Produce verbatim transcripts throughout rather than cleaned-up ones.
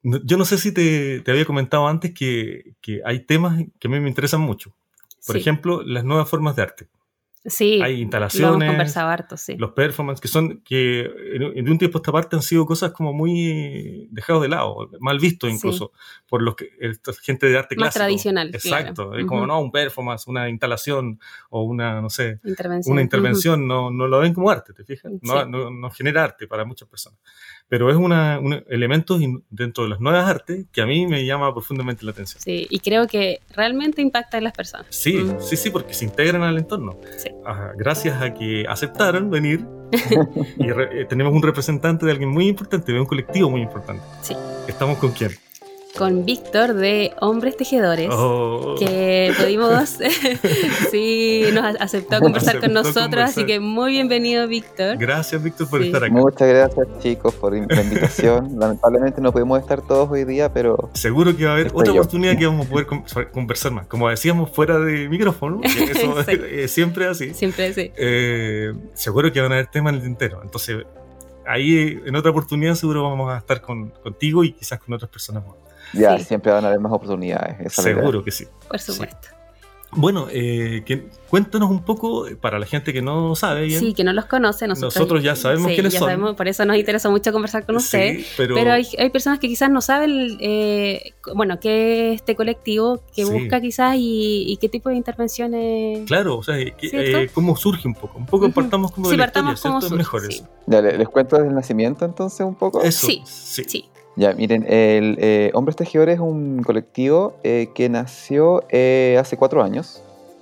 no, yo no sé si te, te había comentado antes que, que hay temas que a mí me interesan mucho. Por Sí. ejemplo, las nuevas formas de arte. Sí, Hay lo hemos instalaciones, conversado harto, sí. los performances, que son que en- de un tiempo a esta parte han sido cosas como muy dejados de lado, mal vistos incluso, Sí. por los que esta gente de arte Más clásico. tradicional, Exacto, claro. es como, Ujú. no, un performance, una instalación o una, no sé, Intervención. una Ujú. intervención, no, no lo ven como arte, ¿te fijas? No, Sí. no, no genera arte para muchas personas. Pero es una, un elemento in- dentro de las nuevas artes que a mí me llama profundamente la atención. Sí, y creo que realmente impacta en las personas. Sí, Mm. sí, sí, porque se integran al entorno. Sí. Ajá, gracias a que aceptaron venir y re- eh, tenemos un representante de alguien muy importante, de un colectivo muy importante. Sí. ¿Estamos con quién? Con Víctor de Hombres Tejedores, Oh. que pudimos, sí, nos a- aceptó conversar con Aceptó nosotros, conversar. así que muy bienvenido, Víctor. Gracias, Víctor, por Sí. estar acá. Muchas gracias, chicos, por la invitación. Lamentablemente no pudimos estar todos hoy día, pero Seguro que va a haber Estoy otra yo. oportunidad que vamos a poder con- conversar más. Como decíamos, fuera de micrófono, que eso Sí. es siempre así. Siempre sí. Eh, seguro que van a haber temas en el tintero. Entonces, ahí en otra oportunidad seguro vamos a estar con, contigo y quizás con otras personas más. ya Sí. siempre van a haber más oportunidades. Esa es la idea. Seguro que sí. Por supuesto. Bueno, eh, que, cuéntanos un poco, eh, para la gente que no sabe bien. Sí, que no los conoce. Nosotros, Nosotros ya sabemos sí, quiénes ya son. sabemos, por eso nos interesa mucho conversar con ustedes. Sí, pero, Pero hay, hay personas que quizás no saben, eh, bueno, qué es este colectivo que Sí. busca quizás y, y qué tipo de intervenciones. claro, o sea, que- ¿Cierto? eh, cómo surge un poco. Un poco Ujú. partamos como Sí, de la partamos historia, como ¿cierto? surge, Mejor sí. eso. Ya, le- les cuento desde el nacimiento entonces un poco. Eso, Sí, sí. Sí. Ya, miren, el eh, Hombres Tejedores es un colectivo eh, que nació eh, hace cuatro años.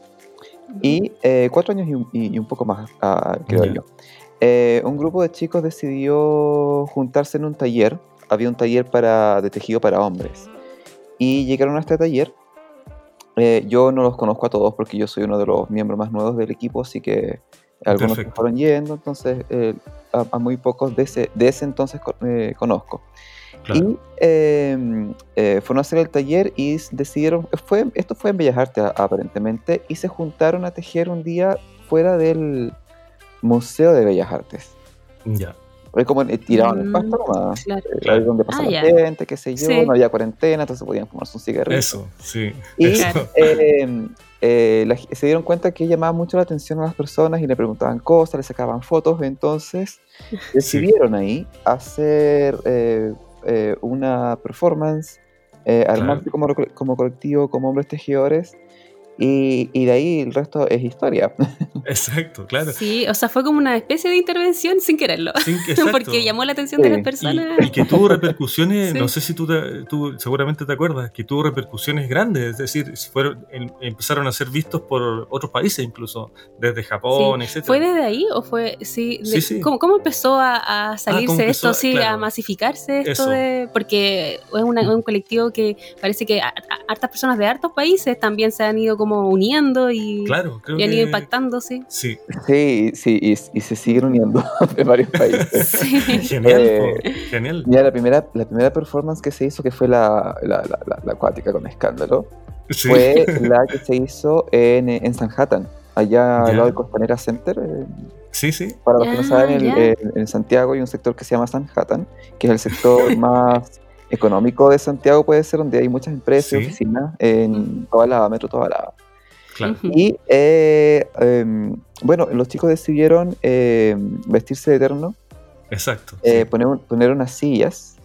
Y eh, cuatro años y un, y- y un poco más, ah, creo Ya. yo. Eh, un grupo de chicos decidió juntarse en un taller. Había un taller para, de tejido para hombres. Y llegaron a este taller. Eh, yo no los conozco a todos porque yo soy uno de los miembros más nuevos del equipo, así que algunos se Perfecto. fueron yendo, entonces eh, a, a muy pocos de ese, de ese entonces co- eh, conozco. Claro. Y eh, eh, fueron a hacer el taller y s- decidieron, fue, esto fue en Bellas Artes a- aparentemente, y se juntaron a tejer un día fuera del Museo de Bellas Artes. Ya. Fue como eh, tiraban el Mm, pasto nomás, claro. eh, Claro. ahí donde pasa Ah, la ya. gente, qué sé yo, Sí. no había cuarentena, entonces podían fumarse un cigarrillo. Eso, sí. Y Eso. eh, eh, la- se dieron cuenta que llamaba mucho la atención a las personas y le preguntaban cosas, le sacaban fotos, entonces decidieron ahí hacer eh, eh, una performance, eh, armarse como, reco- como colectivo, como hombres tejedores, y, y de ahí el resto es historia. Exacto, claro. Sí, o sea, fue como una especie de intervención sin quererlo. Sin que- exacto. Porque llamó la atención de Sí. las personas. Y, y que tuvo repercusiones, Sí. no sé si tú, te- tú seguramente te acuerdas, que tuvo repercusiones grandes, es decir, fueron, em- empezaron a ser vistos por otros países incluso, desde Japón, Sí. etcétera. ¿Fue desde ahí o fue, sí, de- Sí, sí. ¿cómo, cómo empezó a, a salirse ¿cómo empezó? esto, sí, Claro. a masificarse esto Eso. de, porque es una- un colectivo que parece que a- a- hartas personas de hartos países también se han ido como uniendo y, Claro, creo y han que... ido impactando, sí. Sí, Sí, sí, y, y se siguen uniendo de varios países. Sí. genial, Eh, po, genial. Ya la primera, la primera performance que se hizo, que fue la, la, la, la- la acuática con escándalo, Sí. fue la que se hizo en, en Sanhattan, allá al Ya. lado del Costanera Center. eh, Sí, sí. Para los que no Ah, saben, en, ya. en- en Santiago hay un sector que se llama Sanhattan, que es el sector más económico de Santiago, puede ser, donde hay muchas empresas y Sí. oficinas en toda la metro, toda la... Claro. Ujú. Y eh, em, bueno, los chicos decidieron em, vestirse de eterno, Exacto. eh, sí. poner, un- poner unas sillas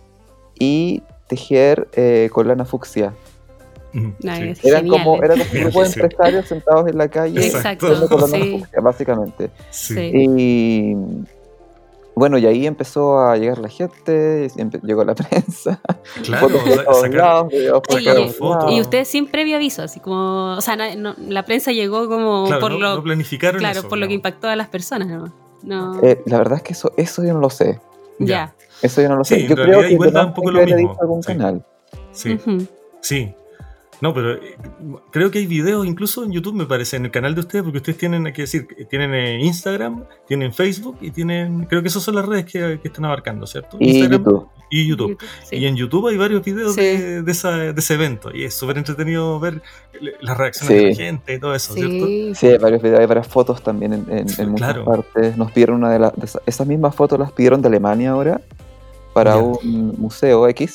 y tejer eh, con lana fucsia. Ujú, Ay, sí. Eran Genial, como, eh. era como un grupo de Sí. empresarios sentados en la calle Exacto, tejiendo con lana sí. fucsia, básicamente. Sí. Sí. Y bueno, y ahí empezó a llegar la gente, empe- llegó la prensa, Claro, fotos o por sea, todos sacar- lados, videos por Oye, sacaron todos fotos. lados. Y ustedes sin previo aviso, así como, o sea, na- no- la prensa llegó como claro, por no, lo, no planificaron claro, eso, por lo que digamos. impactó a las personas, ¿no? No, Eh, la verdad es que eso, eso yo no lo sé. ya. Eso yo no lo Sí, sé. en Yo realidad creo que igual da de un poco más lo haberle mismo. dicho a algún Sí. canal. Sí, Ujú. sí. No, pero eh, creo que hay videos incluso en YouTube, me parece, en el canal de ustedes, porque ustedes tienen, hay que decir, tienen eh, Instagram, tienen Facebook y tienen, creo que esas son las redes que, que están abarcando, ¿cierto? Y Instagram YouTube. y YouTube. sí. Y en YouTube hay varios videos Sí. de, de, esa, de ese evento y es súper entretenido ver le- las reacciones Sí. de la gente y todo eso, ¿cierto? Sí. Sí, hay varios videos, hay varias fotos también en, en- Sí, en muchas claro. partes. Nos pidieron una de las... de esa- esas mismas fotos las pidieron de Alemania ahora para Ya. un museo X.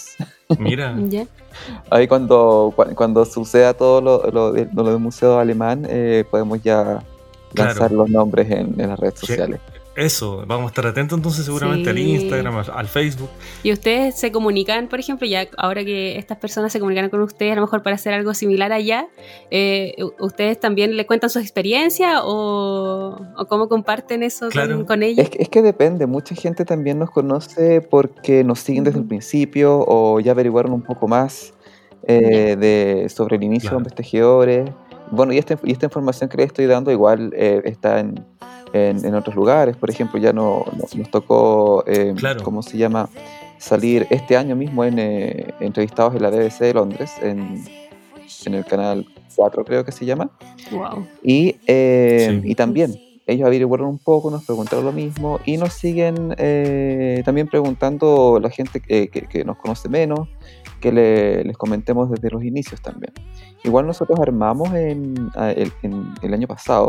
Mira. ¿Ya? Ahí cuando, cua- cuando suceda todo lo, lo, de- lo del Museo Alemán, eh, podemos ya lanzar Claro. los nombres en, en las redes Que- sociales. Eso, vamos a estar atentos entonces seguramente al Sí. Instagram, al al Facebook. Y ustedes se comunican, por ejemplo, ya ahora que estas personas se comunican con ustedes, a lo mejor para hacer algo similar allá, eh, u- ¿ustedes también le cuentan sus experiencias o, o cómo comparten eso Claro. con, con Es ellos? que, es que depende, mucha gente también nos conoce porque nos siguen desde el Ujú. principio o ya averiguaron un poco más eh, de, sobre el inicio de Claro. Hombres Tejedores. Bueno, y esta, y esta información que les estoy dando igual eh, está en, en, en otros lugares. Por ejemplo, ya no, no- nos tocó, eh, Claro. ¿cómo se llama? Salir este año mismo en eh, entrevistados en la B B C de Londres, en, en el canal cuatro creo que se llama. Wow. Y, eh, Sí. y también ellos averiguaron un poco, nos preguntaron lo mismo y nos siguen eh, también preguntando la gente que, que- que nos conoce menos, que le- les comentemos desde los inicios también. Igual nosotros armamos en, a- el, en el año pasado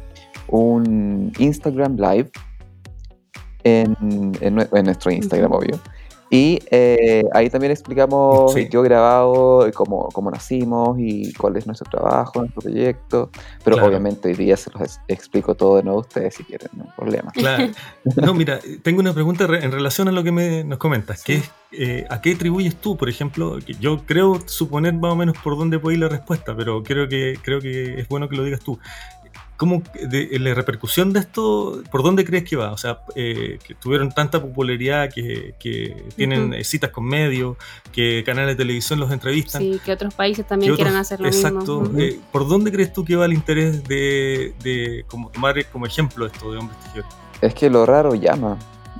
un Instagram Live en, en nue- en nuestro Instagram, Ujú. obvio. Y eh, ahí también explicamos Sí. yo grabado, y cómo, cómo nacimos y cuál es nuestro trabajo, nuestro proyecto. Pero Claro. obviamente hoy día se los es- explico todo de nuevo a ustedes si quieren, no hay problema. Claro. No, mira, tengo una pregunta re- en relación a lo que me, nos comentas, Sí. que es, eh, ¿a qué atribuyes tú, por ejemplo? Que yo creo suponer más o menos por dónde puede ir la respuesta, pero creo que, creo que es bueno que lo digas tú. ¿Cómo, de, la repercusión de esto, por dónde crees que va? O sea, eh, que tuvieron tanta popularidad, que, que tienen Ujú. eh, citas con medios, que canales de televisión los entrevistan. Sí, que otros países que también otros- quieran hacer lo exacto. mismo. Ujú. eh, ¿Por dónde crees tú que va el interés de, de como tomar como ejemplo esto de Hombres Tejedores? Es que lo raro llama.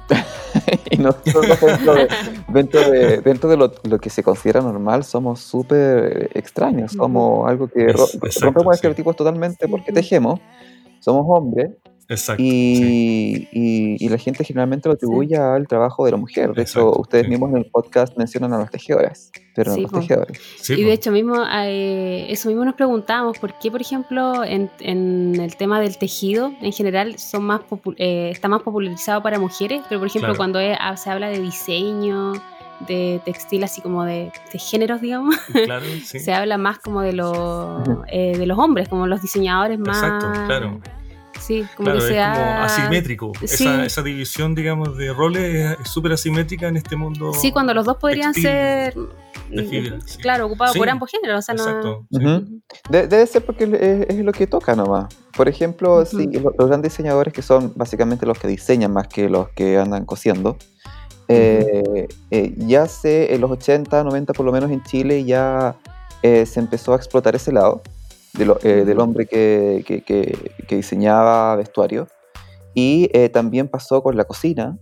Y nosotros dentro de, dentro de, dentro de lo, lo que se considera normal somos súper extraños, Ujú. somos algo que Es- ro- exacto, rompemos sí. estereotipos totalmente porque Ujú. tejemos, somos hombres Exacto, sí. y, y, y la gente generalmente lo atribuye al trabajo de la mujer. De hecho, Exacto, ustedes sí. mismos en el podcast mencionan a las tejedoras, pero no Sí, los po. tejedores. Sí, Y po. de hecho mismo, eh, eso mismo nos preguntábamos, ¿por qué, por ejemplo, en, en el tema del tejido en general son más popu- eh, está más popularizado para mujeres? Pero por ejemplo, Claro. cuando es- ah, se habla de diseño, de textil, así como de, de géneros, digamos, Claro, sí. se habla más como de, los Ujú. eh, de los hombres, como los diseñadores más... Exacto, claro. Sí, como Claro, que es se como da... asimétrico. Sí. Esa, esa división, digamos, de roles es súper asimétrica en este mundo. Sí, cuando los dos podrían textil, ser, de fibra, sí. claro, ocupados Sí, por ambos géneros. O sea, no... Exacto. sí. Ujú. Ujú. De- debe ser porque es, es lo que toca nomás. Por ejemplo, Ujú. sí, lo- los grandes diseñadores que son básicamente los que diseñan más que los que andan cosiendo. eh, eh, ya sé, en los ochenta, noventa por lo menos en Chile ya eh, se empezó a explotar ese lado de lo- eh, del Ujú. hombre que, que- que- que diseñaba vestuario. Y eh, también pasó con la cocina.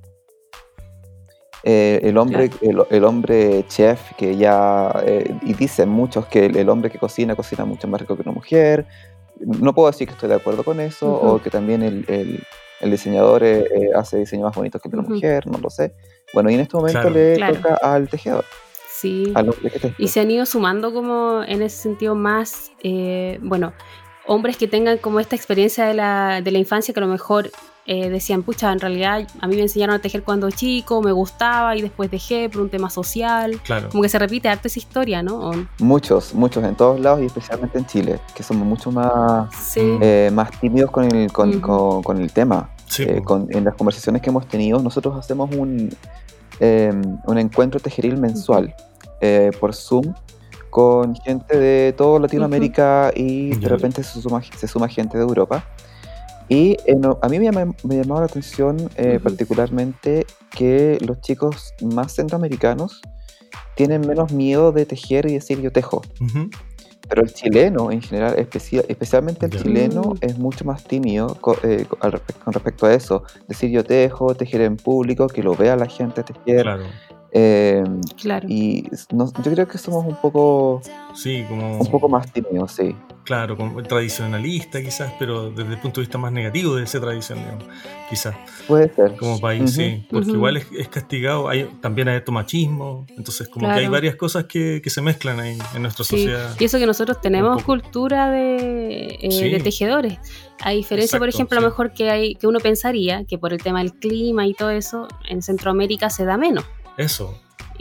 Eh, el, hombre, el, el hombre chef que ya, eh, y dicen muchos que el, el hombre que cocina, cocina mucho más rico que una mujer. No puedo decir que estoy de acuerdo con eso, Ujú. o que también el, el- el diseñador eh, eh, hace diseños más bonitos que el de la Ujú. mujer, no lo sé. Bueno, y en este momento Claro. le Claro. toca al tejedor, Sí. al hombre que teje. Y se han ido sumando como en ese sentido más, eh, bueno, hombres que tengan como esta experiencia de la, de la infancia que a lo mejor eh, decían, pucha, en realidad a mí me enseñaron a tejer cuando chico, me gustaba y después dejé por un tema social. Claro. Como que se repite harto esa historia, ¿no? O- Muchos, muchos en todos lados y especialmente en Chile, que somos mucho más, sí. eh, más tímidos con el, con, Ujú. con- con el tema. Sí, Eh, po. con- en las conversaciones que hemos tenido, nosotros hacemos un, eh, un encuentro tejeril mensual eh, por Zoom con gente de toda Latinoamérica y de Ya. repente se suma, se suma gente de Europa. Y eh, no, a mí me, llamó- me llamaba la atención eh, Ujú. particularmente que los chicos más centroamericanos tienen menos miedo de tejer y decir yo tejo. Ujú. Pero el chileno en general, especia- especialmente el Ya. chileno, Mm. es mucho más tímido co- eh, co- al respe- con respecto a eso. Decir yo tejo, tejer en público, que lo vea la gente tejer. Claro. eh, Claro. y s- no- yo creo que somos un poco, Sí, como. un poco más tímidos, sí. Claro, como tradicionalista quizás, pero desde el punto de vista más negativo de esa tradición, digamos, quizás, Puede ser. como país, Ujú. sí, porque Ujú. igual es, es castigado, hay, también hay harto machismo, entonces como que hay Claro. varias cosas que, que se mezclan ahí en nuestra Sí, sociedad. y eso que nosotros tenemos poco. cultura de, eh, Sí. de tejedores. A diferencia, por Exacto, ejemplo, a sí. lo mejor que hay que uno pensaría que por el tema del clima y todo eso, en Centroamérica se da menos. Eso,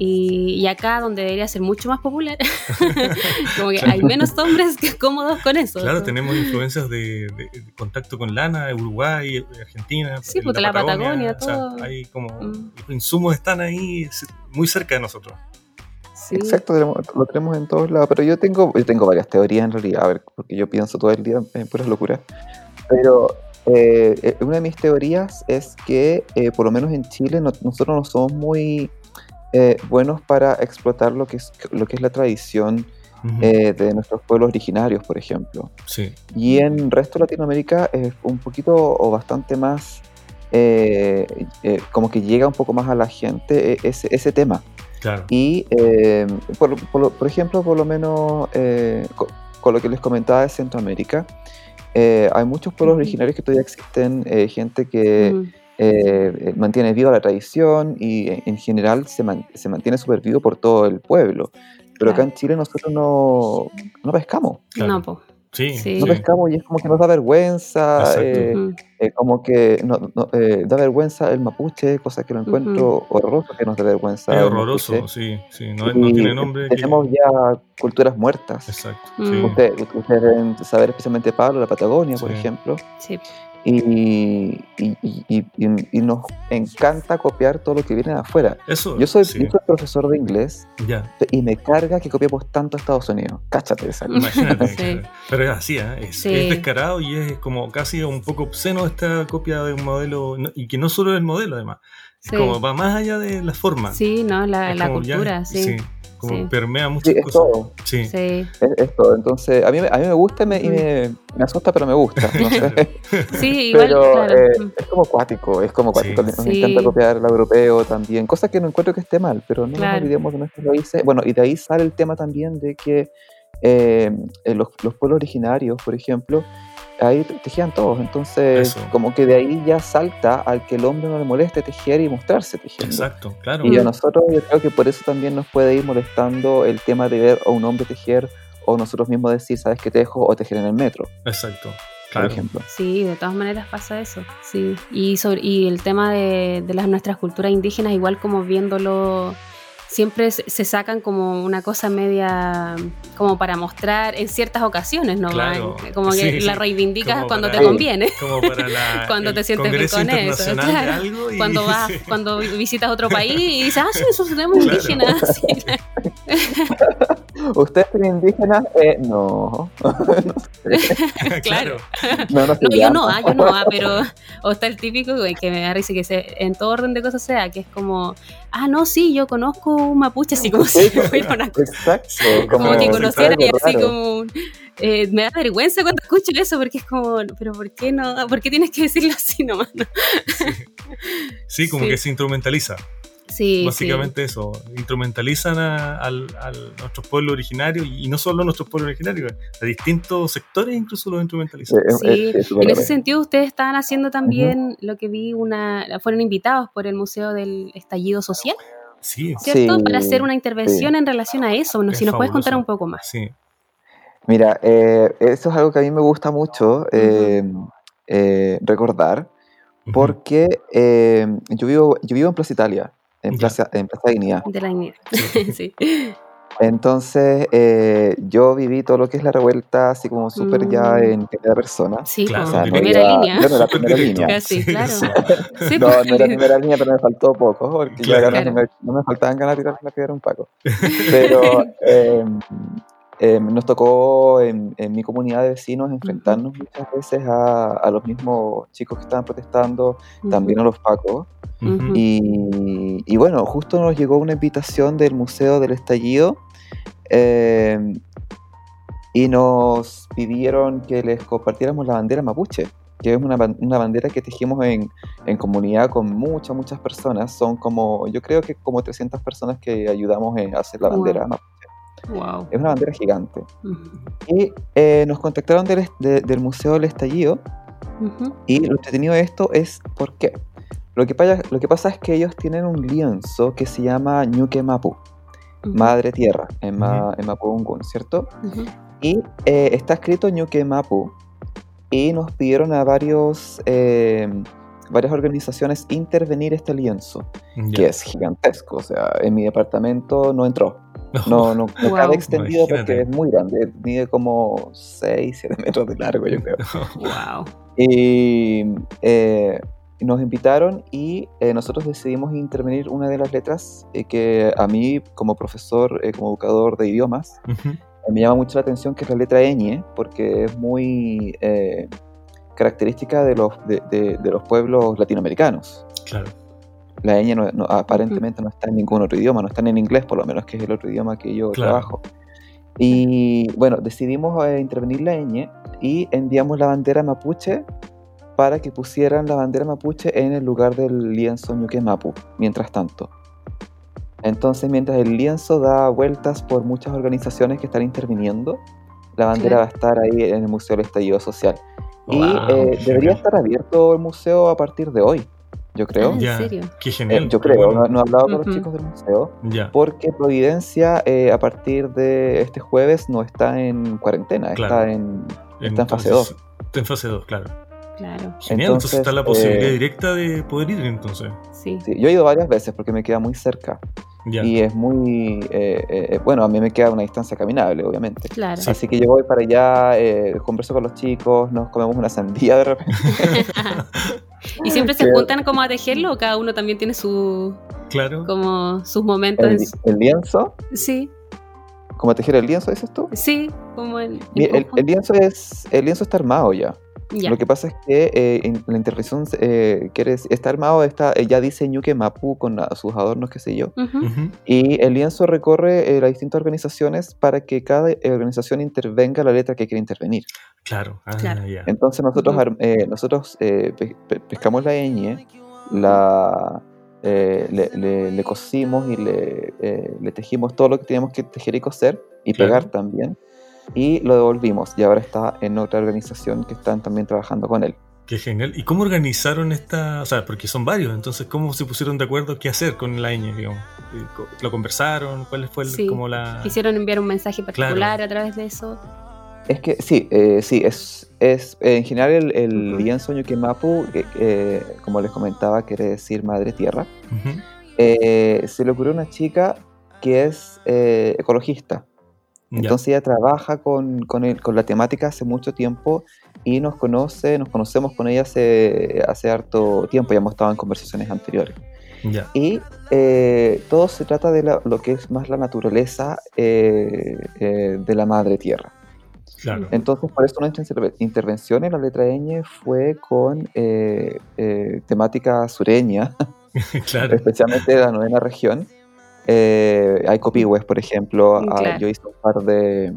Y, y acá, donde debería ser mucho más popular, como que hay menos hombres que cómodos con eso. Claro, ¿no? tenemos influencias de, de, de contacto con lana, Uruguay, Argentina, sí, porque la, la Patagonia, Patagonia todo. O sea, hay como mm. los insumos están ahí muy cerca de nosotros. Sí. Exacto, lo tenemos en todos lados, pero yo tengo, yo tengo varias teorías en realidad, a ver, porque yo pienso todo el día en puras locuras, pero eh, una de mis teorías es que eh, por lo menos en Chile no, nosotros no somos muy eh, buenos para explotar lo que es, lo que es la tradición uh-huh. eh, de nuestros pueblos originarios, por ejemplo. Sí. Y en el resto de Latinoamérica es un poquito o bastante más, eh, eh, como que llega un poco más a la gente ese, ese tema. Claro. Y, eh, por, por, por ejemplo, por lo menos eh, con, con lo que les comentaba de Centroamérica, eh, hay muchos pueblos uh-huh. originarios que todavía existen, eh, gente que uh-huh. eh, mantiene viva la tradición y en general se, man, se mantiene súper vivo por todo el pueblo. Pero claro. acá en Chile nosotros no, no pescamos. Claro. No, po. Sí, sí. No pescamos y es como que nos da vergüenza, eh, uh-huh. eh, como que no, no, eh, da vergüenza el mapuche, cosa que lo encuentro uh-huh. horroroso que nos dé vergüenza. Es horroroso, sí, sí, no, no tiene nombre. Tenemos que... ya culturas muertas. Exacto. Uh-huh. Sí. Ustedes usted deben saber especialmente Pablo, la Patagonia, sí. por ejemplo. Sí. Y, y, y, y, y nos encanta copiar todo lo que viene de afuera. Eso, yo, soy, sí. yo soy profesor de inglés ya. y me carga que copiemos tanto a Estados Unidos. Cáchate esa. Imagínate. sí. Pero es así, ¿eh? es, sí. es descarado y es como casi un poco obsceno esta copia de un modelo, y que no solo es el modelo además, es sí. como va más allá de la forma. Sí, no, la, la cultura, ya, sí. sí. Como sí. permea muchas sí, es cosas. Todo. Sí. sí. Es, es todo. Entonces, a mí, a mí me gusta y me, y me, me asusta, pero me gusta. No sé. sí, igual, pero claro. eh, es como cuático, es como cuático. Sí. Nos sí. encanta copiar el europeo también, cosa que no encuentro que esté mal, pero no claro. nos olvidemos de nuestras raíces. Bueno, y de ahí sale el tema también de que eh, los, los pueblos originarios, por ejemplo, ahí tejían todos, entonces Eso. como que de ahí ya salta al que el hombre no le moleste tejer y mostrarse tejiendo. Exacto, claro. Y a nosotros yo creo que por eso también nos puede ir molestando el tema de ver a un hombre tejer o nosotros mismos decir, ¿sabes qué tejo? O tejer en el metro. Exacto. Claro. Por ejemplo. Sí, de todas maneras pasa eso. Sí. Y, sobre, y el tema de, de las nuestras culturas indígenas, igual como viéndolo, siempre se sacan como una cosa media como para mostrar en ciertas ocasiones, ¿no? Claro, como que sí, la reivindicas como cuando para, te conviene. Como para la, cuando te sientes bien con eso. Claro. Algo y, cuando vas, sí. cuando visitas otro país y dices, ah, sí, eso tenemos claro. indígenas. Sí. ¿Ustedes son indígenas? Eh, no. claro. No, no, no yo no, ah, yo no, ah, pero o está el típico que me da risa que se, en todo orden de cosas sea, que es como, ah, no, sí, yo conozco un mapuche, así como si fuera una cosa. Exacto. Como, como que conociera y así como... Eh, me da vergüenza cuando escucho eso porque es como, pero ¿por qué no? ¿Por qué tienes que decirlo así nomás? No? Sí. sí, como sí. que se instrumentaliza. Sí, Básicamente sí. eso, instrumentalizan a, a, a nuestros pueblos originarios y no solo a nuestros pueblos originarios, a distintos sectores incluso los instrumentalizan. Sí, en ese sentido ustedes estaban haciendo también uh-huh. lo que vi, una fueron invitados por el Museo del Estallido Social, sí. ¿cierto? Sí, para hacer una intervención sí. en relación a eso, si nos puedes contar un poco más. Sí. Mira, eh, eso es algo que a mí me gusta mucho eh, uh-huh. eh, recordar, porque eh, yo, vivo, yo vivo en Plaza Italia. En Plaza, en Plaza Dignidad. De la Dignidad, sí. Entonces, eh, yo viví todo lo que es la revuelta, así como súper mm. ya en primera persona. Sí, claro, o sea, no primera iba, línea. Yo no era primera línea. Casi, claro. Sí, no, no era primera línea, pero me faltó poco, porque claro, ya claro. No, me, no me faltaban ganas de tirar la piedra un Paco. Pero eh, eh, nos tocó en, en mi comunidad de vecinos enfrentarnos uh-huh. muchas veces a, a los mismos chicos que estaban protestando, uh-huh. también a los Pacos. Uh-huh. Y, y bueno, justo nos llegó una invitación del Museo del Estallido eh, y nos pidieron que les compartiéramos la bandera mapuche, que es una, una bandera que tejimos en, en comunidad con muchas, muchas personas. Son como, yo creo que como trescientas personas que ayudamos a hacer la bandera wow. mapuche. Wow. Es una bandera gigante. Uh-huh. Y eh, nos contactaron del, de, del Museo del Estallido uh-huh. y lo entretenido de esto es ¿por qué? Lo que, pasa, lo que pasa es que ellos tienen un lienzo que se llama Ñuque Mapu, uh-huh. Madre Tierra, en, ma, uh-huh. en Mapudungun, ¿cierto? Uh-huh. Y eh, está escrito Ñuque Mapu, y nos pidieron a varios, eh, varias organizaciones intervenir este lienzo, Ya. que es gigantesco. O sea, en mi departamento no entró. No, no, no Wow. cabe extendido Imagínate. porque es muy grande. Mide como seis, siete metros de largo, yo creo. Wow. Y eh, nos invitaron y eh, nosotros decidimos intervenir una de las letras eh, que a mí, como profesor, eh, como educador de idiomas, Ujú. eh, me llama mucho la atención, que es la letra ñ, porque es muy eh, característica de los, de, de- de los pueblos latinoamericanos. Claro. La ñ no- no- aparentemente no está en ningún otro idioma, no está en inglés por lo menos, que es el otro idioma que yo Claro. trabajo. Y bueno, decidimos eh, intervenir la ñ y enviamos la bandera mapuche para que pusieran la bandera mapuche en el lugar del lienzo Ñuque Mapu, mientras tanto. Entonces, mientras el lienzo da vueltas por muchas organizaciones que están interviniendo, la bandera Claro. va a estar ahí en el Museo del Estallido Social. Y Wow, eh, qué debería genial. estar abierto el museo a partir de hoy, yo creo. Ah, ¿en Ya, serio? qué Eh, genial. yo qué creo, bueno. no, no he hablado con los Ujú. chicos del museo, Ya, porque Providencia eh, a partir de este jueves no está en cuarentena, Claro. está en, está en fase dos. entonces, está en fase dos, claro. Claro. Genial, entonces, Entonces, está la posibilidad eh, directa de poder ir entonces. Sí. Sí, yo he ido varias veces porque me queda muy cerca Ya. y es muy, eh, eh, bueno, a mí me queda una distancia caminable, obviamente. Claro. Sí. Así que yo voy para allá, eh, converso con los chicos, nos comemos una sandía de repente. ¿Y siempre se Que- juntan como a tejerlo o cada uno también tiene su Claro. como sus momentos? El, en su- el lienzo, Sí, como tejer el lienzo, dices tú. sí, como en, en Mira, el, conjunto. el lienzo es, el lienzo está armado ya. Ya. Lo que pasa es que eh, en la intervención eh, quiere decir- está armado, está, eh, ya dice Ñuque Mapu con la- sus adornos, qué sé yo. Ujú. Ujú. Y el lienzo recorre eh, las distintas organizaciones para que cada eh, organización intervenga la letra que quiere intervenir. Claro. Ah, Claro. ya. Entonces nosotros, Ujú. ar- eh, nosotros eh, pe- pe- pescamos la ñ, la, eh, le, le- le cosimos y le, eh, le tejimos todo lo que teníamos que tejer y coser y Claro. pegar también. Y lo devolvimos y ahora está en otra organización que están también trabajando con él. Qué genial. ¿Y cómo organizaron esta? O sea, porque son varios, entonces, ¿cómo se pusieron de acuerdo qué hacer con la ñ, digamos? Eh, co- ¿Lo conversaron? ¿Cuál fue el, Sí. como la...? Quisieron enviar un mensaje particular Claro. a través de eso. Es que sí, eh, sí, es, es eh, en general el, el Ujú. lienzo Ñuque Mapu, que, eh, como les comentaba, quiere decir madre tierra. Ujú. Eh, se le ocurrió a una chica que es eh, ecologista. Ya. Entonces ella trabaja con, con, el- con la temática hace mucho tiempo y nos conoce, nos conocemos con ella hace, hace harto tiempo, ya hemos estado en conversaciones anteriores. Ya. Y eh, todo se trata de la- lo que es más la naturaleza eh, eh, de la madre tierra. Claro. Entonces, por eso nuestra interve- intervención en la letra ñ fue con eh, eh, temática sureña, Claro. especialmente de la novena región. Eh, hay copihue, por ejemplo. ah, Claro. yo hice un par de,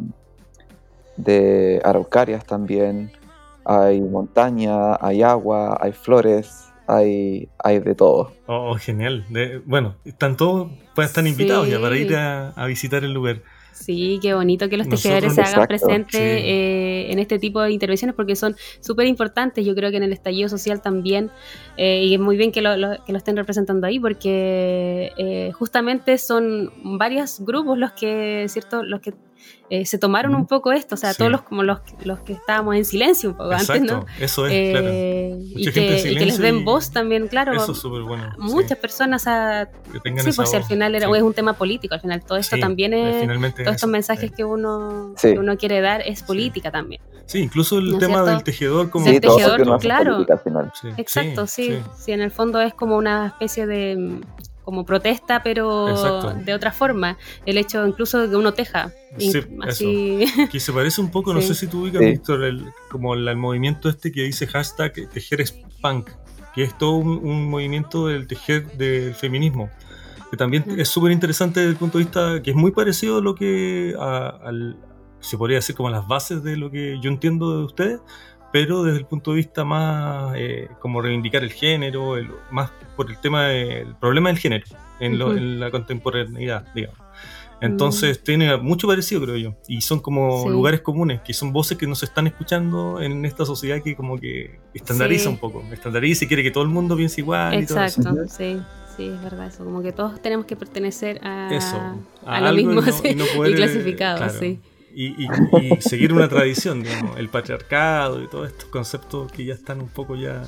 de araucarias también. Hay montaña, hay agua, hay flores, hay, hay de todo. Oh, genial. De- bueno, están todos, pues están invitados ya para Sí. ir a, a visitar el lugar. Sí, qué bonito que los Nosotros- tejedores se hagan Exacto, presentes sí. eh, en este tipo de intervenciones porque son súper importantes. Yo creo que en el estallido social también, eh, y es muy bien que lo, lo- que lo estén representando ahí porque eh, justamente son varios grupos los que, ¿cierto? Los que eh, se tomaron Ujú. un poco esto, o sea, Sí. todos los, como los, los que estábamos en silencio un poco Exacto, antes, ¿no? eso es, Eh, claro. y, Mucha que, gente en y que les silencio den y- voz también, claro. Eso es súper bueno. Muchas personas, o sea, sí, que tengan sí, esa pues si al voz, final era, sí. es un tema político, al final todo esto Sí, también eh, es, finalmente todos es estos eso, mensajes sí. que uno, Sí. que uno quiere dar es política también. Sí, incluso el ¿No es tema cierto? del tejedor como Del Sí, todo tejedor, porque uno hace claro. política al final. Sí, Exacto, sí, sí, sí. en el fondo es como una especie de mm, como protesta, pero Exacto. de otra forma. El hecho incluso de que uno teja. Sí, in- así. Que se parece un poco, no Sí. sé si tú ubicas, Sí. Víctor, el, como el, el movimiento este que dice hashtag tejer es punk, que es todo un, un movimiento del tejer del feminismo, que también Ujú. es súper interesante desde el punto de vista que es muy parecido a lo que a- al, se podría decir como a las bases de lo que yo entiendo de ustedes, pero desde el punto de vista más eh, como reivindicar el género, el- más por el tema del problema del género en, lo- Ujú. en la contemporaneidad, digamos. Entonces tiene mucho parecido, creo yo, y son como Sí. lugares comunes, que son voces que nos están escuchando en esta sociedad que como que estandariza Sí. un poco, estandariza y quiere que todo el mundo piense igual y todo eso. Exacto, Ujú. sí, sí, es verdad eso. Como que todos tenemos que pertenecer a, Eso, a, a lo algo y mismo no- sí, y no poder, y clasificado, claro. sí. Y, y- y seguir una tradición, digamos, el patriarcado y todos estos conceptos que ya están un poco ya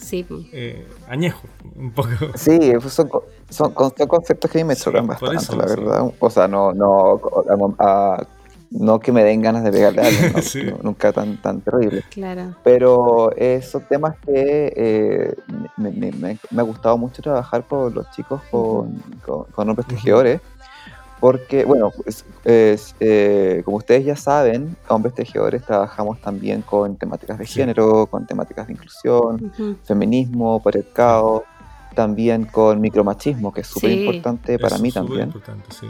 Sí. eh, añejo, un poco. Sí, son, son, son conceptos que a mí me chocan Sí, bastante, eso, la sí. verdad. O sea, no, no, a- a- no que me den ganas de pegarle a alguien, no, Sí. no, nunca tan, tan terrible. Claro. Pero eh, son temas que eh, me, me- me- me ha gustado mucho trabajar con los chicos, con, con, con hombres Ujú. tejedores, porque, bueno, es- es, eh, como ustedes ya saben, hombres tejedores trabajamos también con temáticas de Sí. género, con temáticas de inclusión, Ujú. feminismo, patriarcado, también con micromachismo, que es súper Sí. importante para Eso mí es súper también. importante, sí.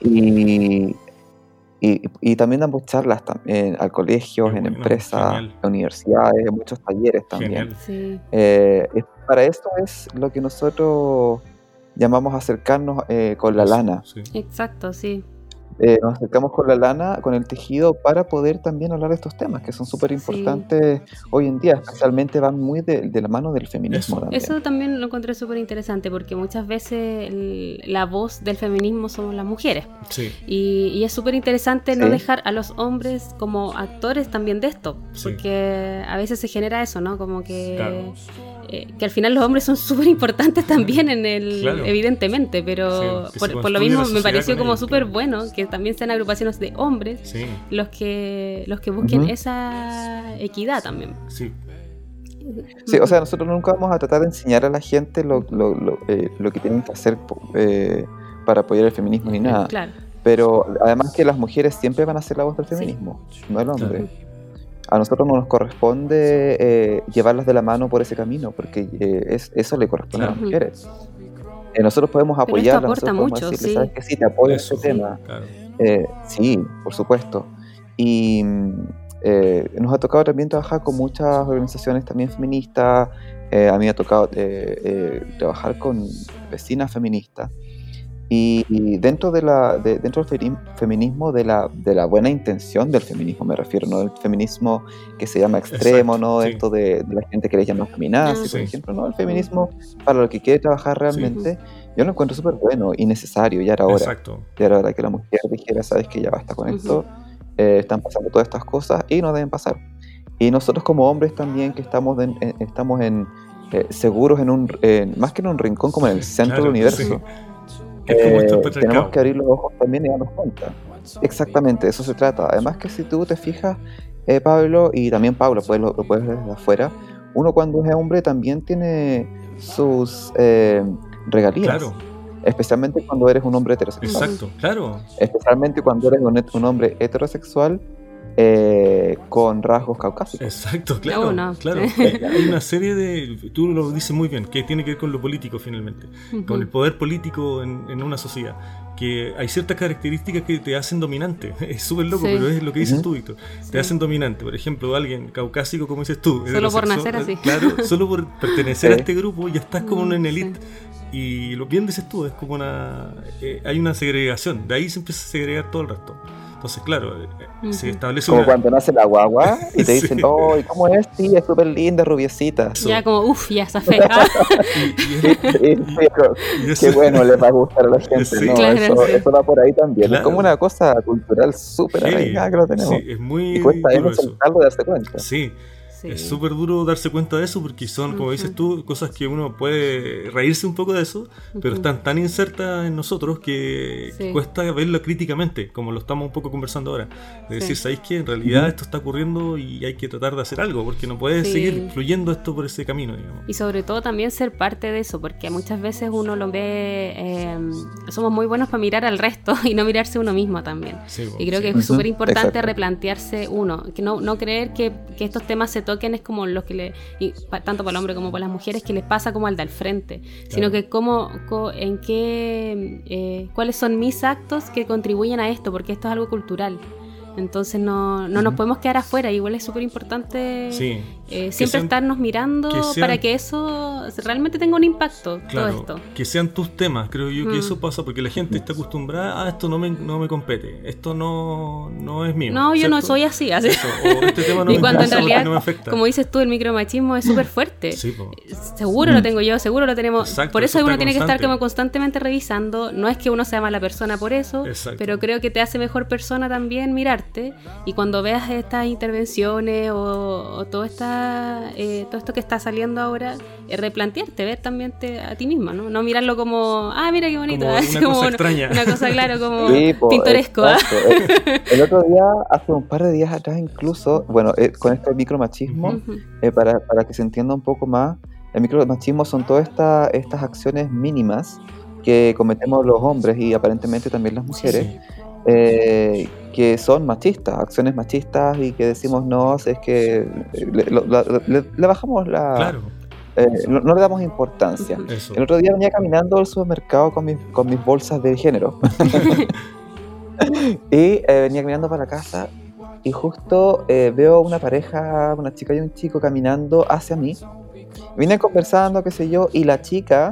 Y, y, y también damos charlas también al colegio, Qué en bueno, empresas, genial. en universidades, en muchos talleres también. Genial. Sí. Eh, es- para esto es lo que nosotros llamamos acercarnos eh, con la Eso, lana. sí. Exacto, sí. Eh, nos acercamos con la lana, con el tejido, para poder también hablar de estos temas que son súper importantes hoy en día, especialmente van muy de, de la mano del feminismo Eso. también. Eso también lo encontré súper interesante porque muchas veces el- la voz del feminismo somos las mujeres. Sí, Y, y es súper interesante no Sí. dejar a los hombres como actores también de esto, Sí. porque a veces se genera eso, ¿no? Como que, Claro. eh, que al final los hombres son súper importantes también en el, Claro. evidentemente, pero Sí, que se por, por lo construye mismo la me sociedad pareció con como ellos, súper claro. bueno que también sean agrupaciones de hombres sí, los que los que busquen Ujú. esa equidad también. sí. Sí, o sea, nosotros nunca vamos a tratar de enseñar a la gente lo, lo, lo, eh, lo que tienen que hacer eh, para apoyar el feminismo ni nada. Claro. Pero además que las mujeres siempre van a ser la voz del Sí. feminismo, no el hombre. Claro. A nosotros no nos corresponde eh, llevarlas de la mano por ese camino, porque eh, es, eso le corresponde a las Claro. mujeres. Eh, nosotros podemos Pero esto apoyarlas, aporta nosotros podemos mucho, decirles, sí. ¿sabes qué? Sí, te apoyo en Eso, este tema. claro. Eh, sí, por supuesto. Y mm, eh, nos ha tocado también trabajar con muchas organizaciones también feministas. Eh, a mí me ha tocado eh, eh, trabajar con vecinas feministas. Y, y dentro, de la, de, dentro del femi- feminismo, de la, de la buena intención del feminismo, me refiero, no del feminismo que se llama extremo, Exacto, no sí. esto de, de la gente que le llama feminazi, Ah, por sí. ejemplo, no, el feminismo para lo que quiere trabajar realmente, yo lo encuentro súper bueno y necesario, ya era hora. Exacto. Ya era hora que la mujer dijera, sabes que ya basta con Ujú. esto, eh, están pasando todas estas cosas y no deben pasar. Y nosotros como hombres también que estamos, de- en- estamos en, eh, seguros en un, en- más que en un rincón, como en el centro Claro, del universo. sí. Es como esto Eh, del tenemos patriarcado. que abrir los ojos también y darnos cuenta. Exactamente, de eso se trata. Además que si tú te fijas, eh, Pablo, y también Pablo, pues lo, lo puedes ver desde afuera, uno cuando es hombre también tiene sus eh, regalías. Claro, Especialmente cuando eres un hombre heterosexual. exacto, claro. Especialmente cuando eres un, un hombre heterosexual eh, con rasgos caucásicos. Exacto, claro, Oh, no. claro. Hay, hay una serie de, tú lo dices muy bien, que tiene que ver con lo político finalmente, con el poder político en, en una sociedad, que hay ciertas características que te hacen dominante. Es súper loco, Sí. pero es lo que dices Ujú. tú, Víctor. Sí. Te hacen dominante. Por ejemplo, alguien caucásico, como dices tú, Solo por heterosexual, nacer así. claro, solo por pertenecer a Sí. este grupo ya estás como Mm, en sí. elite. Y lo bien dices tú, es como una, eh, hay una segregación, de ahí se empieza a segregar todo el resto. Entonces, claro, eh, eh, se Ujú. establece Como una... cuando nace la guagua y te dicen, Sí. oh, ¿y cómo es? Sí, es súper linda, rubiecita. Eso. Ya como, uff, ya zafé. Ah, Y- y Sí, es- sí, sí, pero y eso- qué bueno les va a gustar a la gente, Sí. ¿no? Claro, eso, sí. eso va por ahí también. Claro. Es como una cosa cultural súper heavy. arraigada que lo tenemos. Sí, es muy y cuesta duro eso eso. soltarlo y darse cuenta. Sí, sí. es súper duro darse cuenta de eso porque son, como Ujú. dices tú, cosas que uno puede reírse un poco de eso, pero Ujú. están tan insertas en nosotros que, Sí. que cuesta verlo críticamente, como lo estamos un poco conversando ahora. De Sí. decir, ¿sabéis qué? En realidad Ujú. esto está ocurriendo y hay que tratar de hacer algo porque no puede Sí. seguir fluyendo esto por ese camino, digamos. Y sobre todo también ser parte de eso, porque muchas veces uno lo ve, eh, somos muy buenos para mirar al resto y no mirarse uno mismo también. Sí, po, Y creo sí. que Ujú, es súper importante exacto. replantearse uno, que no, no creer que, que estos temas se toquen es como los que le, y pa- tanto para el hombre como para las mujeres, que les pasa como al de al frente, sino que cómo, co- en qué, eh, cuáles son mis actos que contribuyen a esto, porque esto es algo cultural. Entonces no, no nos Ujú. podemos quedar afuera, igual es súper importante Sí, eh, Que siempre sean- estarnos mirando que sean- para que eso realmente tenga un impacto, claro, todo esto. que sean tus temas, creo yo que Mm. eso pasa porque la gente está acostumbrada a esto no me, no me compete, esto no, no es mío. No, yo no ¿cierto? soy así, así. Eso, o este tema no Y me cuando en interesa porque realidad, no me afecta. como dices tú, el micromachismo es súper fuerte. Sí, po. Seguro lo tengo yo, seguro lo tenemos. Exacto, por eso eso uno está tiene que estar constante. como constantemente revisando. No es que uno sea mala persona por eso, Exacto. pero creo que te hace mejor persona también mirarte. Y cuando veas estas intervenciones o, o todas estas esta, eh, todo esto que está saliendo ahora, eh, replantearte, ver también te, a ti misma, ¿no? No mirarlo como, ah, mira qué bonito, Como así una como cosa extraña. una cosa, claro, como Sí, po, pintoresco. ¿Ah? exacto. El, el otro día, hace un par de días atrás incluso, bueno, eh, con este micromachismo, Ujú. eh, para, para que se entienda un poco más, el micromachismo son todas esta, estas acciones mínimas que cometemos los hombres y aparentemente también las mujeres, Sí. eh, que son machistas, acciones machistas y que decimos no, es que le, lo- la- le- le bajamos la... Claro, eh, no, no le damos importancia. Ujú. eso. El otro día venía caminando al supermercado con mis, con mis bolsas de género y eh, venía caminando para la casa y justo eh, veo una pareja, una chica y un chico caminando hacia mí. Vienen conversando, qué sé yo, y la chica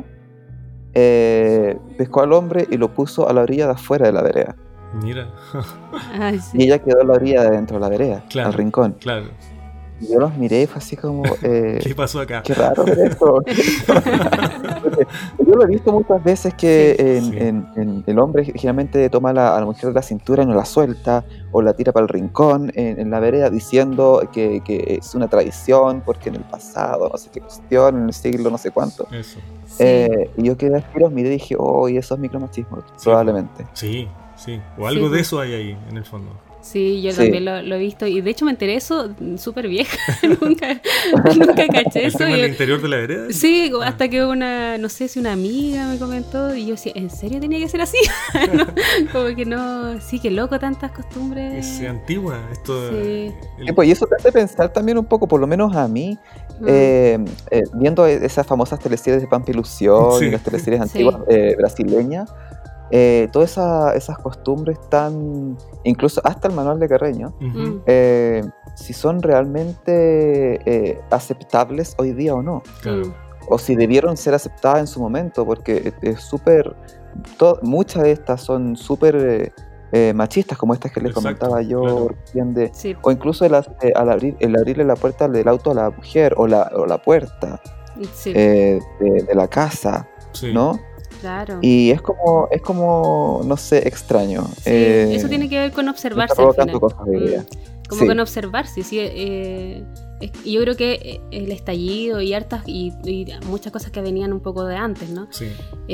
eh, pescó al hombre y lo puso a la orilla de afuera de la vereda. Mira, Ay, Y sí. ella quedó a la orilla de dentro de la vereda, Claro. al rincón. claro. Y yo los miré y fue así como, eh, ¿Qué pasó acá? qué raro ver esto. Porque yo lo he visto muchas veces que Sí. en, Sí. en- en el hombre generalmente toma la- a la mujer de la cintura y no la suelta, o la tira para el rincón en, en la vereda diciendo que, que es una tradición, porque en el pasado, no sé qué cuestión, en el siglo no sé cuánto. Eso. Sí. Eh, y yo quedé así, los miré y dije, oh, y eso es micromachismo, Sí. probablemente. Sí, sí. O Sí, algo de pues. eso hay ahí, en el fondo. Sí, yo Sí. también lo, lo he visto y de hecho me enteré eso mm, súper vieja, nunca, nunca caché ¿El eso. tema y- del interior de la vereda? Sí, Ah. hasta que una, no sé si una amiga me comentó y yo decía, ¿en serio tenía que ser así? No, como que no, sí, qué loco tantas costumbres. Es antigua. Esto, Sí. el- Sí, pues, y eso te hace pensar también un poco, por lo menos a mí, Mm. eh, eh, viendo esas famosas teleseries de Pampa Ilusión Sí. y las teleseries Sí. antiguas eh, brasileñas, eh, todas esa- esas costumbres tan, incluso hasta el manual de Carreño, Ujú. Mm. eh, si son realmente eh, aceptables hoy día o no, Claro. Mm. o si debieron ser aceptadas en su momento, porque es- es súper, to- muchas de estas son súper eh, eh, machistas, como estas que les Exacto, comentaba yo claro. recién de, Sí, o incluso el, eh, al abrir, el abrirle la puerta del auto a la mujer o la, o la puerta sí, eh, de, de la casa, Sí. ¿no? claro. Y es como, es como, no sé, extraño. Sí, Eh, eso tiene que ver con me observarse está al provocando final. cosas hoy día. Mm, Como Sí. con observarse, sí. eh, es- y yo creo que el estallido y hartas y, y muchas cosas que venían un poco de antes, ¿no? Sí.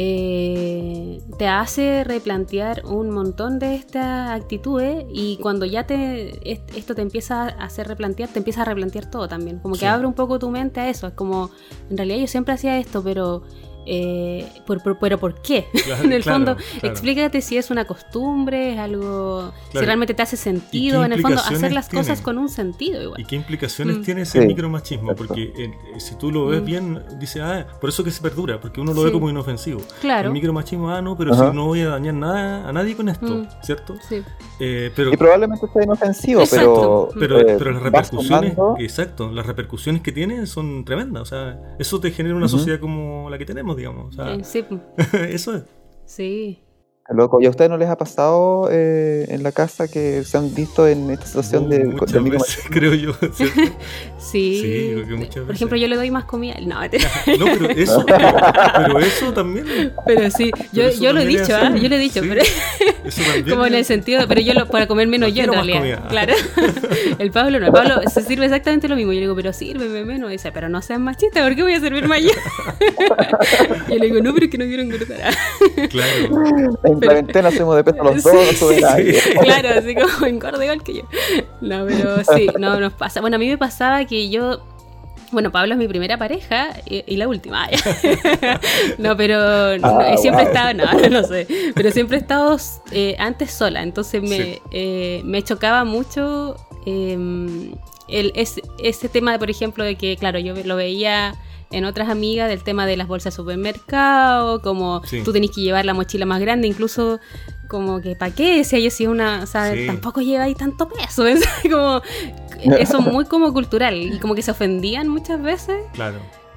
Eh, te hace replantear un montón de estas actitudes y cuando ya te est- esto te empieza a hacer replantear, te empieza a replantear todo también, como que Sí. abre un poco tu mente a eso, es como, en realidad yo siempre hacía esto, pero eh, por, por- pero ¿por qué? Claro, En el claro, fondo, claro. explícate si es una costumbre, es algo, si Claro. realmente te hace sentido, qué en el fondo, hacer implicaciones las cosas tiene? con un sentido igual. ¿Y qué implicaciones Mm. tiene ese Sí, micromachismo? exacto. Porque eh, si tú lo ves Mm. bien, dice, ah, por eso que se perdura, porque uno lo Sí. ve como inofensivo. Claro. El micromachismo, ah, no, pero Ajá. si no voy a dañar nada a nadie con esto, Mm. ¿cierto? Sí. Eh, pero, Y probablemente sea inofensivo, Exacto. pero, pero, eh, pero las va repercusiones, sumando. exacto, las repercusiones que tiene son tremendas. O sea, eso te genera una Ujú. sociedad como la que tenemos, digamos. O sea, Eh, sí, eso es. sí. Loco, ¿y a ustedes no les ha pasado eh, en la casa que se han visto en esta situación Uh, de, muchas de veces, micromachismo? creo yo, ¿cierto? Sí. Sí, creo que muchas Por veces. ejemplo, yo le doy más comida. No, No, pero eso, pero, pero eso también. pero sí, yo, Pero eso yo lo he también es dicho, así. ¿ah? Yo lo he dicho, Sí, pero eso también como en el es- sentido, pero yo lo, para comer menos No yo en quiero más realidad. comida. Claro. El Pablo no, el Pablo se sirve exactamente lo mismo. Yo le digo, pero sírveme menos. Y dice, pero no seas machista, ¿por qué voy a servir más yo? Y yo le digo, no, pero es que no quiero engordar. Claro. En cuarentena subimos de peso los dos, no sube Sí. nadie. Claro, así como engorda igual que yo. No, pero sí, no nos pasa. Bueno, a mí me pasaba que yo. Bueno, Pablo es mi primera pareja y, y la última. No, pero no, Ah, siempre he wow. estado, no, no sé, pero siempre he estado eh, antes sola, entonces me, Sí. eh, me chocaba mucho eh, el, ese, ese tema, por ejemplo, de que, claro, yo lo veía en otras amigas del tema de las bolsas de supermercado, como Sí. tú tenés que llevar la mochila más grande, incluso como que ¿para qué? Decía yo, si es una, o sea, Sí. tampoco lleva ahí tanto peso, ¿ves? Como, eso es muy como cultural y como que se ofendían muchas veces Claro.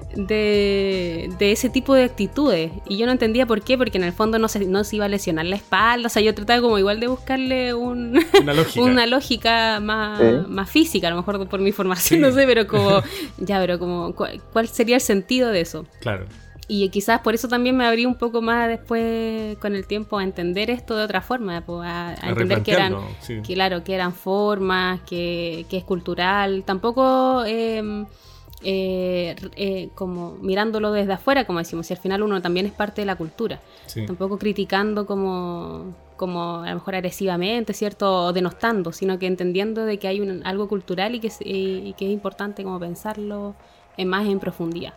de, de ese tipo de actitudes y yo no entendía por qué, porque en el fondo no se, no se iba a lesionar la espalda, o sea, yo trataba como igual de buscarle un, Una lógica. una lógica más, Sí. más física, a lo mejor por mi formación, Sí. no sé, pero como, ya, pero como, ¿cuál, cuál sería el sentido de eso? Claro. y quizás por eso también me abrí un poco más después con el tiempo a entender esto de otra forma, pues, a, a, a entender que eran, sí. que, claro, que eran formas, que, que es cultural, tampoco eh, eh, eh, como mirándolo desde afuera, como decimos, si al final uno también es parte de la cultura, sí. tampoco criticando como, como a lo mejor agresivamente, ¿cierto? O denostando, sino que entendiendo de que hay un, algo cultural y que, y, y que es importante como pensarlo en más en profundidad.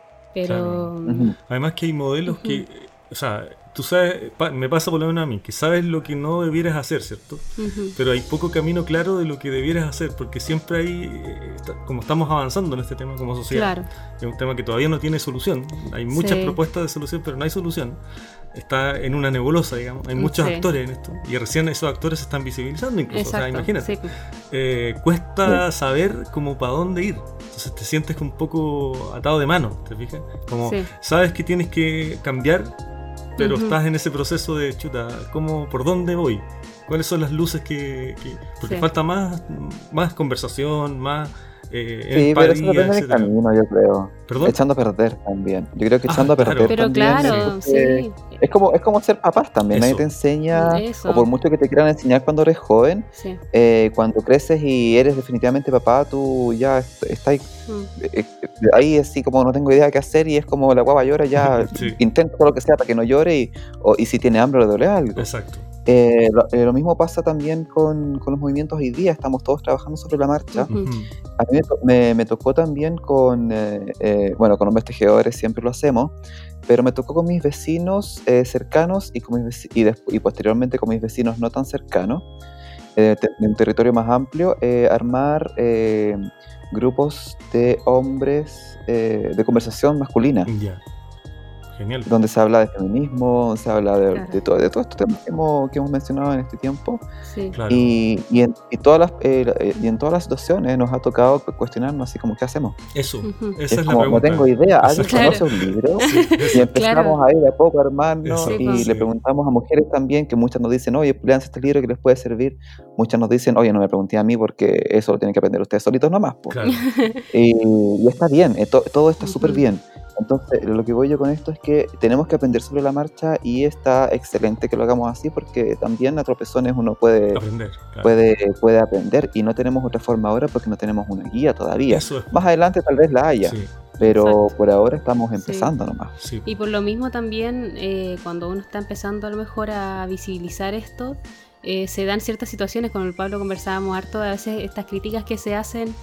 Pero claro. uh-huh. Además que hay modelos uh-huh. que, o sea, tú sabes, pa, me pasa por lo menos a mí, que sabes lo que no debieras hacer, ¿cierto? Uh-huh. Pero hay poco camino claro de lo que debieras hacer, porque siempre hay, eh, como estamos avanzando en este tema como sociedad, claro. es un tema que todavía no tiene solución, hay muchas sí. propuestas de solución, pero no hay solución. Está en una nebulosa, digamos, hay muchos sí. actores en esto, y recién esos actores se están visibilizando incluso. Exacto, o sea, imagínate, sí. eh, cuesta sí. saber como para dónde ir, entonces te sientes un poco atado de mano, ¿te fijas? Como sí. sabes que tienes que cambiar, pero uh-huh. estás en ese proceso de chuta, ¿cómo, por dónde voy? ¿Cuáles son las luces que...? que porque sí. falta más, más conversación, más... Eh, sí, empatía, pero eso depende del camino, yo creo. ¿Perdón? Echando a perder también. Yo creo que echando ah, a perder claro. Pero también. claro, sí. Eh, es, como, es como ser papás también. Eso. Nadie te enseña, eso. O por mucho que te quieran enseñar cuando eres joven, sí. eh, cuando creces y eres definitivamente papá, tú ya estás mm. eh, ahí así como no tengo idea de qué hacer y es como la guagua llora, ya sí. intento todo lo que sea para que no llore y, o, y si tiene hambre le duele algo. Exacto. Eh, lo, eh, lo mismo pasa también con, con los movimientos hoy día, estamos todos trabajando sobre la marcha. Uh-huh. A mí me, to- me, me tocó también con, eh, eh, bueno, con hombres tejedores siempre lo hacemos, pero me tocó con mis vecinos eh, cercanos y, con mis vec- y, des- y posteriormente con mis vecinos no tan cercanos, eh, de, de un territorio más amplio, eh, armar eh, grupos de hombres eh, de conversación masculina. Yeah. Genial. Donde se habla de feminismo, se habla de, claro. de, todo, de todos estos temas que hemos, que hemos mencionado en este tiempo. Sí. Claro. Y, y, en, y, todas las, eh, y en todas las situaciones nos ha tocado cuestionarnos así como, ¿qué hacemos? Eso, uh-huh. esa es, es como, la pregunta. No tengo idea, ¿alguien claro. conoce un libro? Sí, y empezamos claro. ahí de a poco a armarnos sí, y sí. le preguntamos a mujeres también, que muchas nos dicen, oye, léanse este libro que les puede servir. Muchas nos dicen, oye, no me pregunté a mí porque eso lo tienen que aprender ustedes solitos nomás. Claro. y, y está bien, to, todo está uh-huh. súper bien. Entonces, lo que voy yo con esto es que tenemos que aprender sobre la marcha y está excelente que lo hagamos así porque también a tropezones uno puede aprender, claro. puede, puede aprender y no tenemos otra forma ahora porque no tenemos una guía todavía. Eso es. Más adelante tal vez la haya, sí. pero Exacto. por ahora estamos empezando sí. nomás. Sí. Y por lo mismo también, eh, cuando uno está empezando a lo mejor a visibilizar esto, eh, se dan ciertas situaciones, con el Pablo conversábamos harto, a veces estas críticas que se hacen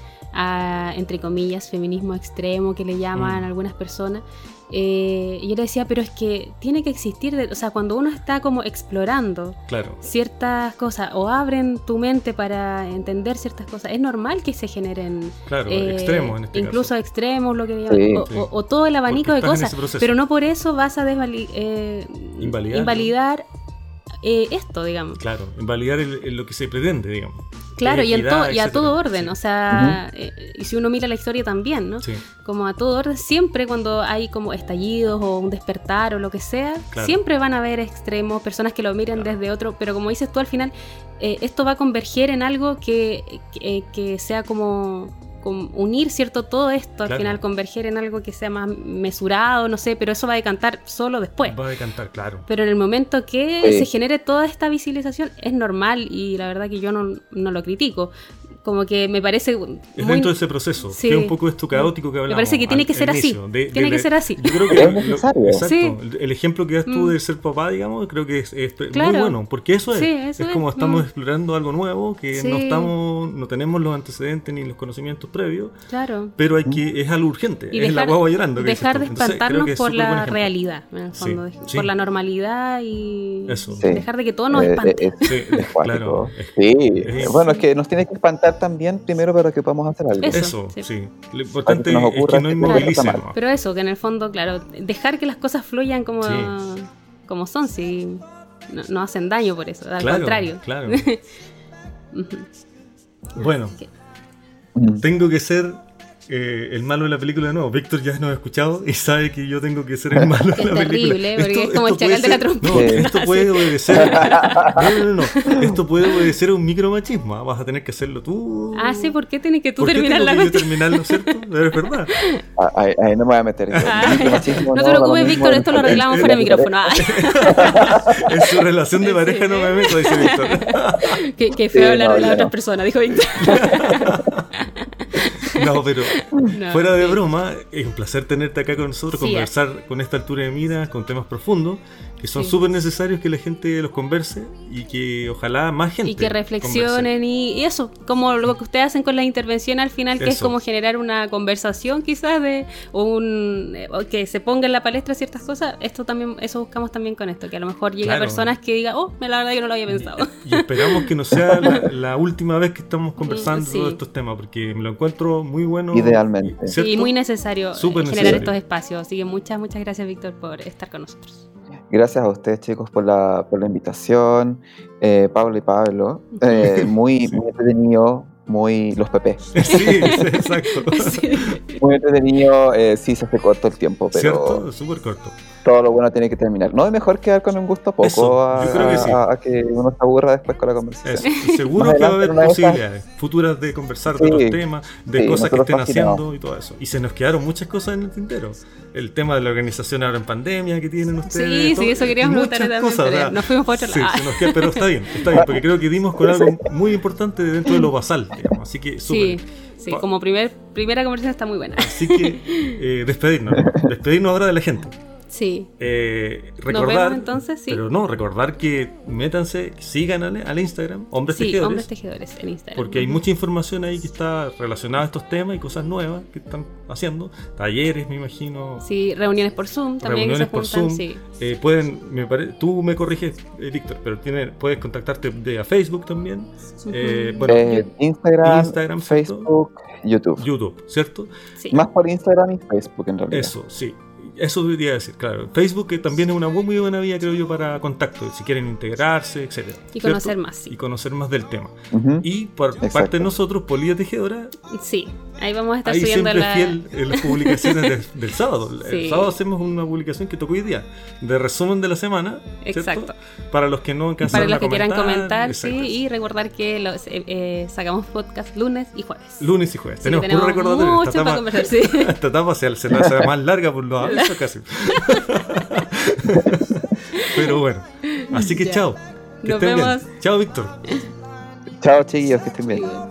a, entre comillas, feminismo extremo que le llaman mm. algunas personas, eh, y yo le decía, pero es que tiene que existir, de, o sea, cuando uno está como explorando claro. ciertas cosas o abren tu mente para entender ciertas cosas, es normal que se generen claro, eh, extremos en este incluso caso. extremos, lo que llaman, sí, o, sí. o, o todo el abanico de cosas, pero no por eso vas a desvali- eh, invalidar, invalidar eh, esto, digamos. Claro, invalidar el, el, lo que se pretende, digamos. Claro, y, en to- y a todo orden, sí. o sea, uh-huh. eh, y si uno mira la historia también, ¿no? Sí. Como a todo orden, siempre cuando hay como estallidos o un despertar o lo que sea, claro. siempre van a haber extremos, personas que lo miren claro. desde otro, pero como dices tú al final, eh, esto va a converger en algo que, que, que sea como... unir, ¿cierto? Todo esto al claro. final converger en algo que sea más mesurado, no sé, pero eso va a decantar solo después. Va a decantar, claro. Pero en el momento que sí. se genere toda esta visibilización es normal y la verdad que yo no, no lo critico. Como que me parece es muy... dentro de ese proceso, sí. que es un poco esto caótico que hablamos. Me parece que tiene que ser así, de, tiene de, que ser así. Yo creo que es necesario. Lo, exacto, sí. el ejemplo que das tú mm. de ser papá, digamos, creo que es, es claro. muy bueno, porque eso es, sí, eso es es como estamos mm. explorando algo nuevo, que sí. no estamos, no tenemos los antecedentes ni los conocimientos previos, claro. pero hay que, es algo urgente, y es dejar, la guagua llorando. Dejar de espantarnos por la realidad, en el sí. fondo, Sí. por la normalidad y eso. Sí. dejar de que todo nos espante. Eh, eh, sí, claro. Sí, es, bueno, es que nos tiene que espantar también primero para que podamos hacer algo. Eso, eso sí. sí. Lo importante es que no inmovilice. Claro. Pero eso, que en el fondo, claro, dejar que las cosas fluyan como, sí. como son, si no, no hacen daño por eso, al claro, contrario. Claro. Bueno, tengo que ser eh, el malo de la película de nuevo. Víctor ya nos ha escuchado y sabe que yo tengo que ser el malo de la Es película. terrible, porque es como el chacal de la trompeta. No, esto puede obedecer. No, no, no, no. Esto puede obedecer a un micromachismo. ¿ah? Vas a tener que hacerlo tú. Ah, sí, ¿por qué tienes que tú ¿Por qué terminar tengo la que yo cuestión? terminarlo, cierto? Es verdad. Ah, Ahí, ahí no me voy a meter. Ay, Micromachismo, no no, te da lo preocupes, mismo Víctor, en- esto lo en- arreglamos en fuera la de micrófono. Ah, En su relación de pareja no me meto, dice Víctor. qué, qué feo Sí, hablar no, de las ya otras no. personas, dijo Víctor. No, pero No, fuera de sí. broma, es un placer tenerte acá con nosotros, Sí, conversar con esta altura de miras, con temas profundos, que son Sí. súper necesarios que la gente los converse y que ojalá más gente Y que reflexionen y, y eso, como lo que ustedes hacen con la intervención al final, que es Eso. como generar una conversación quizás de o un eh, o que se ponga en la palestra ciertas cosas. Esto también, eso buscamos también con esto, que a lo mejor llegue a Claro. personas que digan, oh, la verdad yo no lo había pensado. Y esperamos que no sea la, la última vez que estamos conversando Sí. todos estos temas, porque me lo encuentro muy bueno. Idealmente. ¿cierto? Y muy necesario eh, Súper generar necesario. estos espacios. Así que muchas, muchas gracias, Víctor, por estar con nosotros. Gracias a ustedes, chicos, por la, por la invitación. Eh, Pablo y Pablo. Eh, muy, Sí. muy entretenido. Muy. Los P P. Sí, sí, exacto. Sí. Muy entretenido. Eh, sí, se hace corto el tiempo, pero ¿Cierto? Súper corto. todo lo bueno tiene que terminar. No es mejor quedar con un gusto a poco Eso, a, yo creo que sí. a- a que uno se aburra después con la conversación. Eso. Y seguro Más que va a haber adelante, una de esas- posibilidades futuras de conversar de Sí, otros temas, de sí, cosas que nosotros estén fascinados. haciendo y todo eso. Y se nos quedaron muchas cosas en el tintero. El tema de la organización ahora en pandemia que tienen ustedes. Sí, todo- sí, eso queríamos muchas preguntarle también, cosas, pero ¿verdad? nos fuimos por otro Sí, lado. se nos queda, pero está bien, está bien, porque creo que dimos con algo muy importante dentro de lo basal, digamos. Así que súper. Sí, sí, Pa- como primer, primera conversación está muy buena. Así que eh, despedirnos, despedirnos ahora de la gente. Sí. Eh, Nos recordar, vemos entonces, sí. pero no, recordar que métanse, sigan al, al Instagram, Hombres Sí, Tejedores, hombres tejedores en Instagram. porque hay mucha información ahí que está relacionada a estos temas y cosas nuevas que están haciendo, talleres, me imagino, Sí, reuniones por Zoom también. que reuniones se por juntan, Zoom. Sí. Eh, pueden, me pare- tú me corriges, eh, Víctor, pero tiene, puedes contactarte de a Facebook también, eh, Ujú. bueno, Eh, Instagram, Instagram, ¿cierto? Facebook, YouTube. YouTube, ¿cierto? Sí. Más por Instagram y Facebook en realidad. Eso, sí. Eso debería decir, claro. Facebook que también es una bu- muy buena vía, creo yo, para contacto, si quieren integrarse, etcétera. Y ¿cierto? conocer más, sí. Y conocer más del tema. Ujú. Y por Exacto. parte de nosotros, Polilla Tejedora, Sí, ahí vamos a estar ahí subiendo siempre la... fiel en las publicaciones del, del sábado. El Sí. sábado hacemos una publicación que tocó hoy día, de resumen de la semana, ¿cierto? Exacto. Para los que no alcanzaron Para los a que quieran comentar. comentar, Exacto. sí, y recordar que los, eh, eh, sacamos podcast lunes y jueves. Lunes y jueves. Sí, tenemos tenemos puro recordatorio. mucho Esta para etapa- conversar, sí. Esta etapa se, se la hace más larga por los avisos casi. Pero bueno, así que Ya. chao. Que Nos estén vemos. bien. Chao, Víctor. Chao, chiquillos, que estén bien. Sí.